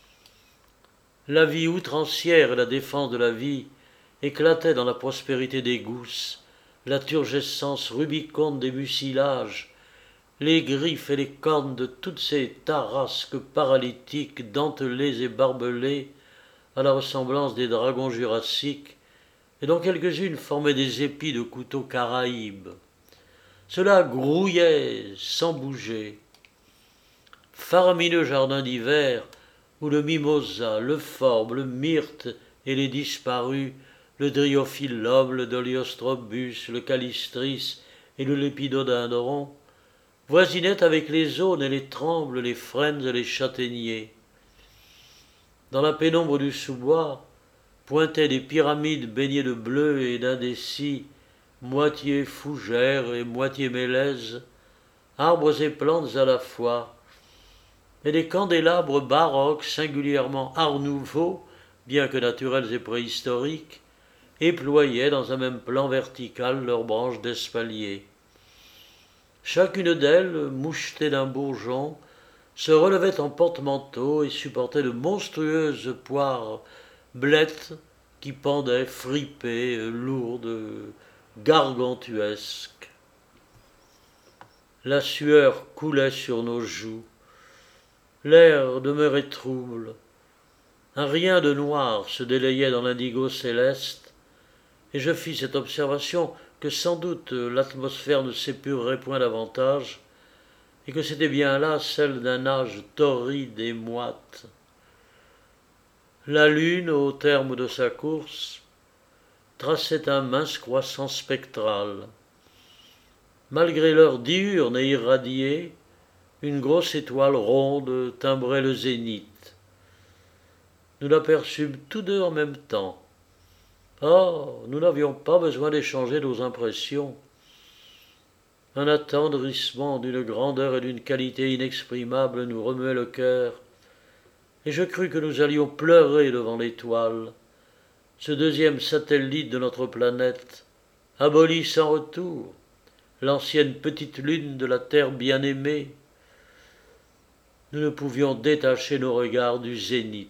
La vie outrancière et la défense de la vie éclataient dans la prospérité des gousses, la turgescence rubiconde des mucilages, les griffes et les cornes de toutes ces tarasques paralytiques dentelées et barbelées à la ressemblance des dragons jurassiques, et dont quelques-unes formaient des épis de couteaux caraïbes. Cela grouillait sans bouger. Faramineux jardin d'hiver, où le mimosa, le forbe, le myrte et les disparus, le dryophyllum, le doliostrobus, le calistris et le lépidodendron, voisinaient avec les aunes et les trembles, les frênes et les châtaigniers. Dans la pénombre du sous-bois pointaient des pyramides baignées de bleu et d'indécis, moitié fougères et moitié mélèzes, arbres et plantes à la fois, et des candélabres baroques singulièrement art nouveau, bien que naturels et préhistoriques, éployaient dans un même plan vertical leurs branches d'espalier. Chacune d'elles, mouchetée d'un bourgeon, se relevait en porte-manteau et supportait de monstrueuses poires blettes qui pendaient, fripées, lourdes, gargantuesques. La sueur coulait sur nos joues. L'air demeurait trouble. Un rien de noir se délayait dans l'indigo céleste, et je fis cette observation que sans doute l'atmosphère ne s'épurerait point davantage, et que c'était bien là celle d'un âge torride et moite. La lune, au terme de sa course, traçait un mince croissant spectral. Malgré l'heure diurne et irradiée, une grosse étoile ronde timbrait le zénith. Nous l'aperçûmes tous deux en même temps. Or, nous n'avions pas besoin d'échanger nos impressions. Un attendrissement d'une grandeur et d'une qualité inexprimables nous remuait le cœur, et je crus que nous allions pleurer devant l'étoile, ce deuxième satellite de notre planète, aboli sans retour, l'ancienne petite lune de la terre bien-aimée. Nous ne pouvions détacher nos regards du zénith.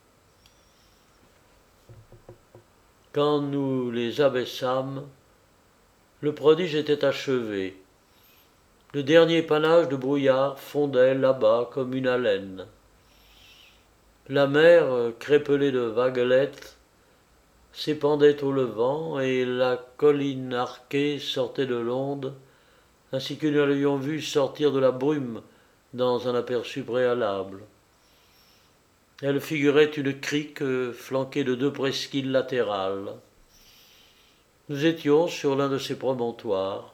Quand nous les abaissâmes, le prodige était achevé. Le dernier panache de brouillard fondait là-bas comme une haleine. La mer, crépelée de vaguelettes, s'épandait au levant et la colline arquée sortait de l'onde, ainsi que nous l'avions vu sortir de la brume dans un aperçu préalable. Elle figurait une crique flanquée de deux presqu'îles latérales. Nous étions sur l'un de ces promontoires.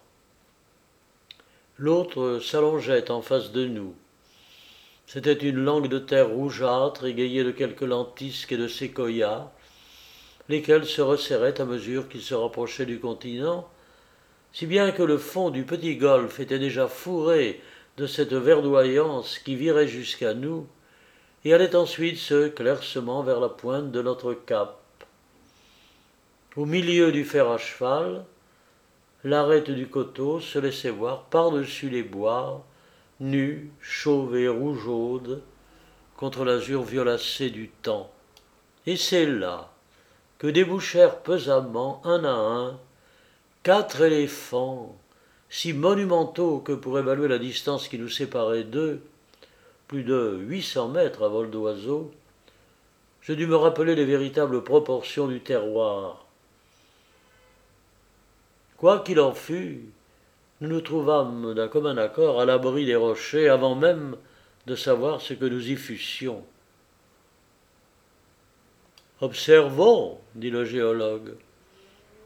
L'autre s'allongeait en face de nous. C'était une langue de terre rougeâtre égayée de quelques lentisques et de séquoias, lesquels se resserraient à mesure qu'ils se rapprochaient du continent, si bien que le fond du petit golfe était déjà fourré de cette verdoyance qui virait jusqu'à nous et allait ensuite se clairsemant vers la pointe de notre cap. Au milieu du fer à cheval, l'arête du coteau se laissait voir par-dessus les bois, nue, chauve et rougeaude, contre l'azur violacé du temps. Et c'est là que débouchèrent pesamment, un à un, quatre éléphants, si monumentaux que pour évaluer la distance qui nous séparait d'eux, plus de huit cents mètres à vol d'oiseau, je dus me rappeler les véritables proportions du terroir. Quoi qu'il en fût, nous nous trouvâmes d'un commun accord à l'abri des rochers avant même de savoir ce que nous y fussions. « Observons, dit le géologue, observons. »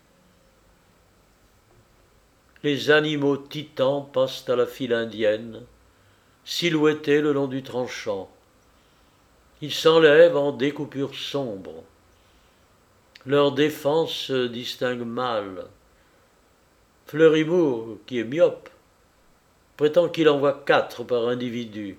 Les animaux titans passent à la file indienne, silhouettés le long du tranchant. Ils s'enlèvent en découpures sombres. Leur défense se distingue mal. Fleury-Moore, qui est myope, prétend qu'il en voit quatre par individu.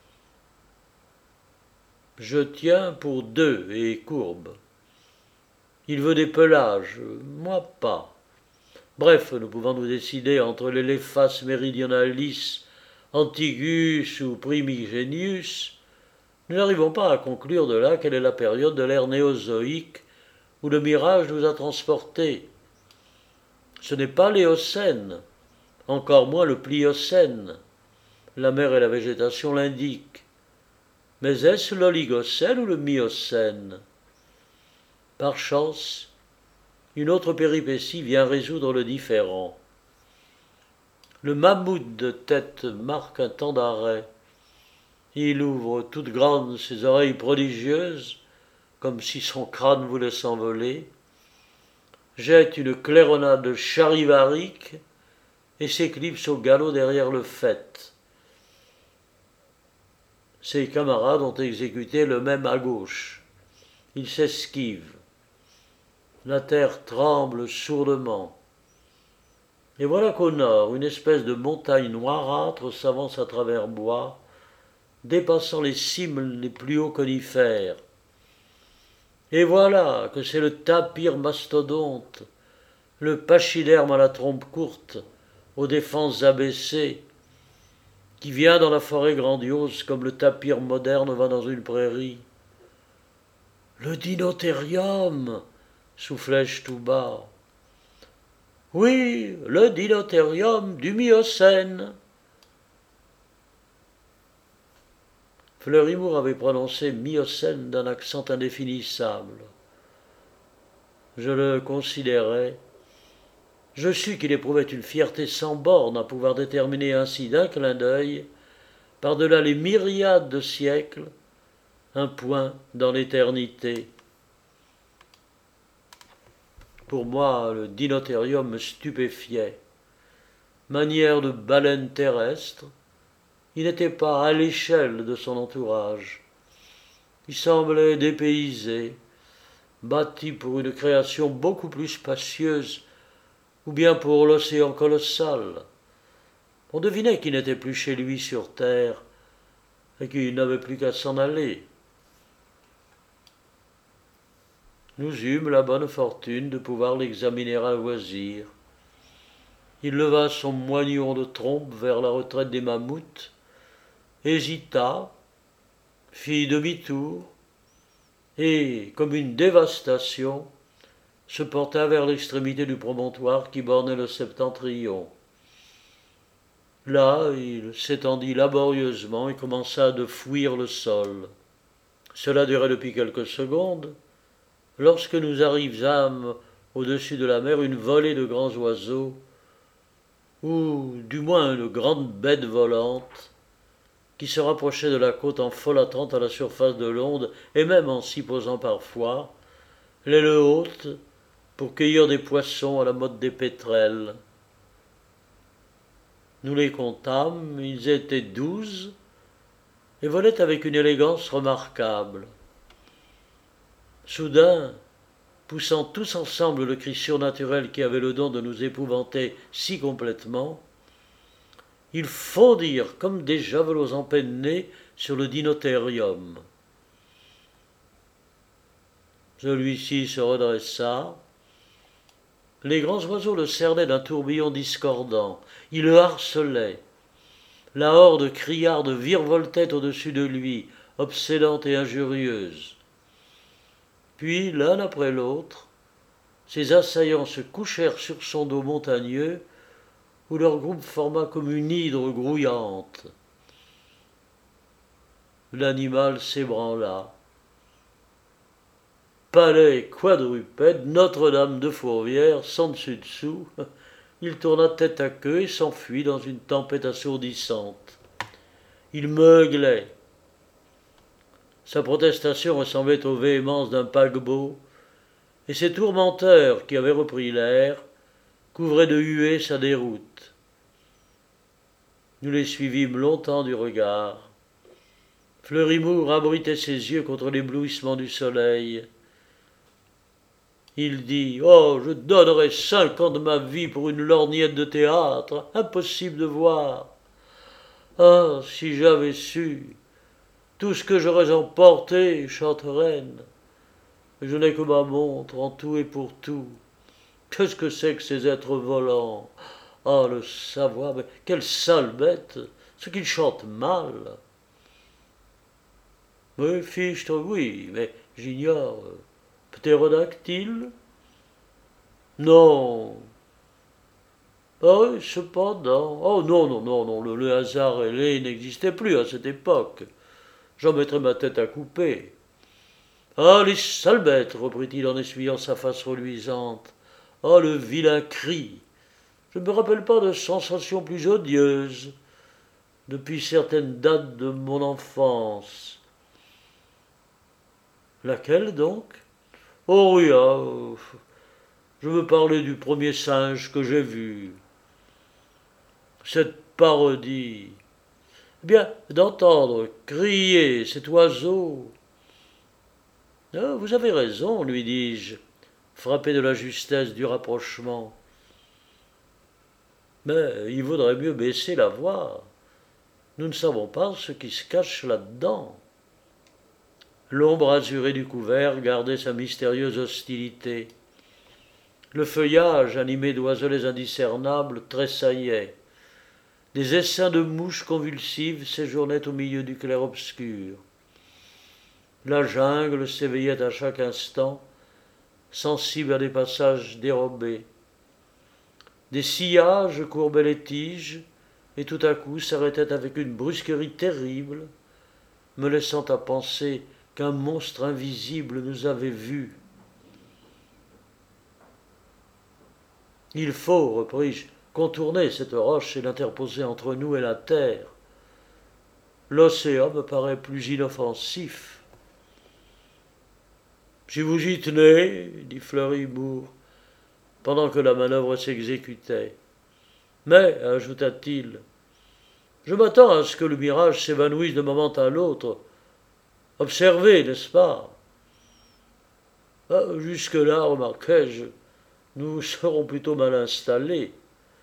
Je tiens pour deux et courbe. Il veut des pelages, moi pas. Bref, nous pouvons nous décider entre l'Elephas meridionalis, Antigus ou Primigenius. Nous n'arrivons pas à conclure de là quelle est la période de l'ère néozoïque où le mirage nous a transportés. Ce n'est pas l'Éocène, encore moins le Pliocène. La mer et la végétation l'indiquent. Mais est-ce l'Oligocène ou le Miocène? Par chance, une autre péripétie vient résoudre le différend. Le mammouth de tête marque un temps d'arrêt. Il ouvre toutes grandes ses oreilles prodigieuses, comme si son crâne voulait s'envoler, jette une claironnade charivarique et s'éclipse au galop derrière le faîte. Ses camarades ont exécuté le même à gauche. Ils s'esquivent. La terre tremble sourdement. Et voilà qu'au nord, une espèce de montagne noirâtre s'avance à travers bois, dépassant les cimes les plus hauts conifères. Et voilà que c'est le tapir mastodonte, le pachyderme à la trompe courte, aux défenses abaissées, qui vient dans la forêt grandiose comme le tapir moderne va dans une prairie. Le dinothérium, soufflai-je tout bas. Oui, le dinothérium du Miocène. Fleury-Moore avait prononcé Miocène d'un accent indéfinissable. Je le considérais. Je sus qu'il éprouvait une fierté sans borne à pouvoir déterminer ainsi d'un clin d'œil, par-delà les myriades de siècles, un point dans l'éternité. Pour moi, le dinothérium me stupéfiait. Manière de baleine terrestre, il n'était pas à l'échelle de son entourage. Il semblait dépaysé, bâti pour une création beaucoup plus spacieuse, ou bien pour l'océan colossal. On devinait qu'il n'était plus chez lui sur terre, et qu'il n'avait plus qu'à s'en aller. Nous eûmes la bonne fortune de pouvoir l'examiner à loisir. Il leva son moignon de trompe vers la retraite des mammouths, hésita, fit demi-tour, et, comme une dévastation, se porta vers l'extrémité du promontoire qui bornait le septentrion. Là, il s'étendit laborieusement et commença de fouir le sol. Cela durait depuis quelques secondes, lorsque nous arrivâmes au-dessus de la mer une volée de grands oiseaux, ou du moins une grande bête volante, qui se rapprochait de la côte en folâtrant à la surface de l'onde, et même en s'y posant parfois, l'aile haute, pour cueillir des poissons à la mode des pétrels. Nous les comptâmes, ils étaient douze, et volaient avec une élégance remarquable. Soudain, poussant tous ensemble le cri surnaturel qui avait le don de nous épouvanter si complètement, ils fondirent comme des javelots empennés sur le dinothérium. Celui-ci se redressa. Les grands oiseaux le cernaient d'un tourbillon discordant. Ils le harcelaient. La horde criarde virevoltait au-dessus de lui, obsédante et injurieuse. Puis, l'un après l'autre, ses assaillants se couchèrent sur son dos montagneux, où leur groupe forma comme une hydre grouillante. L'animal s'ébranla. Palais quadrupède, Notre-Dame de Fourvière, sans dessus-dessous, il tourna tête à queue et s'enfuit dans une tempête assourdissante. Il meuglait. Sa protestation ressemblait aux véhémences d'un paquebot, et ses tourmenteurs, qui avaient repris l'air, couvraient de huées sa déroute. Nous les suivîmes longtemps du regard. Fleury-Moore abritait ses yeux contre l'éblouissement du soleil. Il dit « Oh, je donnerais cinq ans de ma vie pour une lorgnette de théâtre, impossible de voir. Ah, si j'avais su tout ce que j'aurais emporté, chanterelle. Je n'ai que ma montre en tout et pour tout. Qu'est-ce que c'est que ces êtres volants? Ah, le savoir, mais quelle sale bête, ce qu'ils chantent mal. Oui, fichtre, oui, mais j'ignore. Ptérodactyle? Non. Ah oui, cependant. Oh non, non, non, non, le, le hasard ailé n'existait plus à cette époque. J'en mettrais ma tête à couper. Ah, les sales bêtes, reprit-il en essuyant sa face reluisante. Ah, le vilain cri. Je ne me rappelle pas de sensation plus odieuse depuis certaines dates de mon enfance. Laquelle donc? Oh oui, ah, je veux parler du premier singe que j'ai vu. Cette parodie. Eh bien, d'entendre crier cet oiseau. Ah, vous avez raison, lui dis-je, frappé de la justesse du rapprochement. Mais il vaudrait mieux baisser la voix. Nous ne savons pas ce qui se cache là-dedans. L'ombre azurée du couvert gardait sa mystérieuse hostilité. Le feuillage, animé d'oiselets indiscernables, tressaillait. Des essaims de mouches convulsives séjournaient au milieu du clair-obscur. La jungle s'éveillait à chaque instant, sensible à des passages dérobés. Des sillages courbaient les tiges, et tout à coup s'arrêtaient avec une brusquerie terrible, me laissant à penser qu'un monstre invisible nous avait vus. Il faut, repris-je, contourner cette roche et l'interposer entre nous et la terre. L'océan me paraît plus inoffensif. Si vous y tenez, dit Fleury-Moore, pendant que la manœuvre s'exécutait. Mais, ajouta-t-il, je m'attends à ce que le mirage s'évanouisse de moment à l'autre. Observez, n'est-ce pas? Ah, jusque-là, remarquai-je, nous serons plutôt mal installés.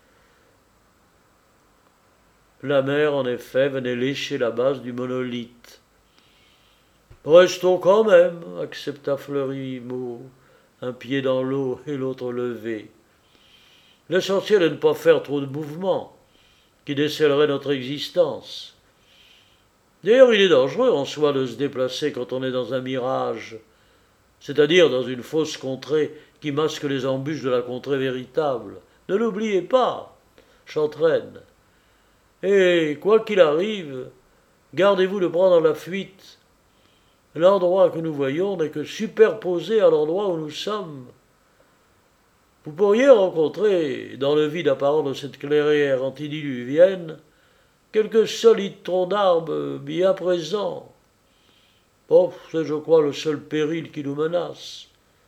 La mer, en effet, venait lécher la base du monolithe. Restons quand même, accepta Fleury-Moore, un pied dans l'eau et l'autre levé. L'essentiel est de ne pas faire trop de mouvements, qui décèleraient notre existence. D'ailleurs, il est dangereux en soi de se déplacer quand on est dans un mirage, c'est-à-dire dans une fausse contrée qui masque les embûches de la contrée véritable. Ne l'oubliez pas, Chantraine. Et, quoi qu'il arrive, gardez-vous de prendre la fuite. L'endroit que nous voyons n'est que superposé à l'endroit où nous sommes. Vous pourriez rencontrer, dans le vide apparent de cette clairière antidiluvienne, quelques solides troncs d'arbres bien présents. Oh, c'est, je crois, le seul péril qui nous menace.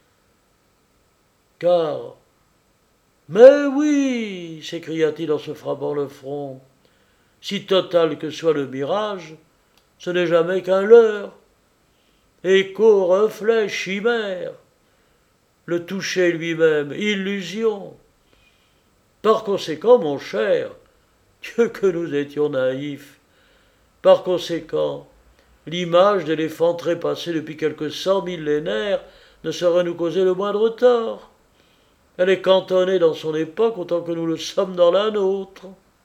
Car... Mais oui, s'écria-t-il en se frappant le front, si total que soit le mirage, ce n'est jamais qu'un leurre. Écho, reflet, chimère. Le toucher lui-même, illusion. Par conséquent, mon cher, Dieu que nous étions naïfs. Par conséquent, l'image d'éléphants trépassés depuis quelques cent millénaires ne saurait nous causer le moindre tort. Elle est cantonnée dans son époque autant que nous le sommes dans la nôtre.